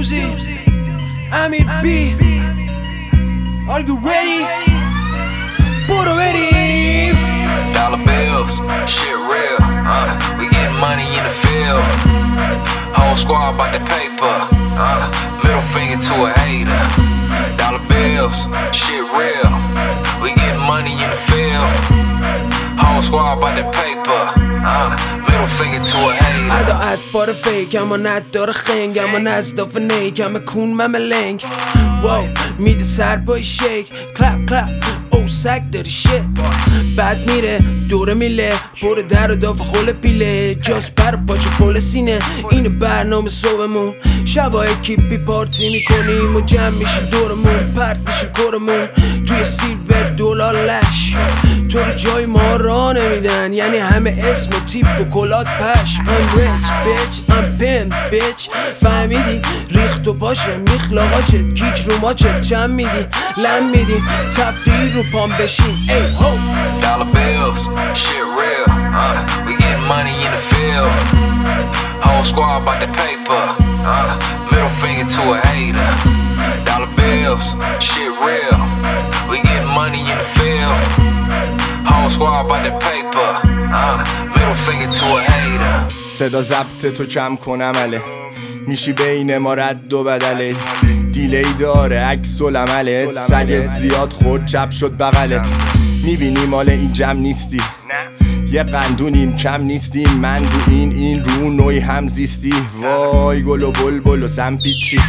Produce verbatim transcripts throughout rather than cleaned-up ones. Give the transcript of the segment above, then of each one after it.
Dozy, Amir B. Are you ready? برو بریم. Dollar bills, shit real, uh, we getting money in the field. Whole squad about the paper, uh, middle finger to a hater. Dollar bills, shit real, we getting money in the field. Whole squad about the paper, uh, middle finger to a hater. ادا اطفار فیک اما نداره خنگ، اما نزداف نیک همه کون مملنگ. واو میده سر بای شیک، کلپ کلپ او سگ داری شit. بعد میره دوره میله، بره در و داف خول پیله. جاست بر پاچه پول سینه، اینه برنامه صبحمون. شبای کیپی پارتی میکنیم و جمع میشیم دورمون. پرت میشیم کرمون توی سیلور دلار لش. تو رو جای ما را نمیدن، یعنی همه اسم و تیپ و کلات پش. I'm rich bitch, I'm pimp bitch. فهمیدی ریخت و پاشه میخلاقاچت، کیک رو ماچت چند میدی لم میدی تفریح رو پام بشین. ای هو Dollar bills, shit real, uh, we getting money in the field. Whole squad about the paper, uh, middle finger to a hater. Dollar bills, shit real, we getting money in the field. Whole squad about the paper, uh, middle finger to a hater. صدا ضبط تو کم کن عمله، میشی بین ما رد و بدله. دیلی داره عکس و لملت، سگت زیاد خورد چپ شد بغلت. میبینی مال این جمع نیستی، یه قندونیم کم نیستیم. من رو این این رو نوعی هم زیستی. وای گل و بلبل و زن پیچی،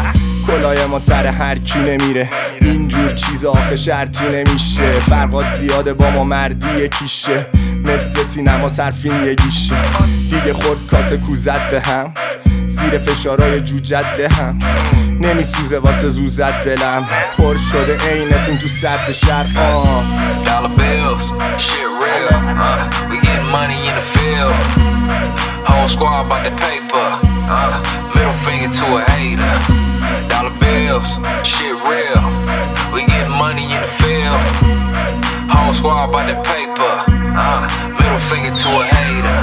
کلای ما سر هر کی نمیره. اینجور چیز آخه شرطی نمیشه. فرقات زیاده با ما مردی یکیشه، مثل سینما سر فیلم یکیشه. دیگه خورد کاسه کوزت به هم، زیر فشارای جوجت به هم. نمیسوزه واسه زوزت دلم، پر شده عینتون تو سبت شهر. آه Dollar bills, shit real, uh, we getting money in the field. Whole squad about the paper, uh, middle finger to a hater. Dollar bills, shit real, we getting money in the field. Whole squad about the paper, uh, middle finger to a hater.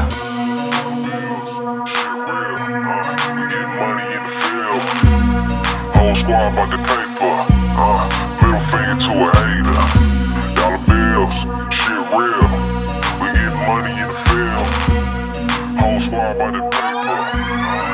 Whole squad about the paper, uh, middle finger to a hater. Dollar bills, shit real, we get money in the field. Whole squad about the paper.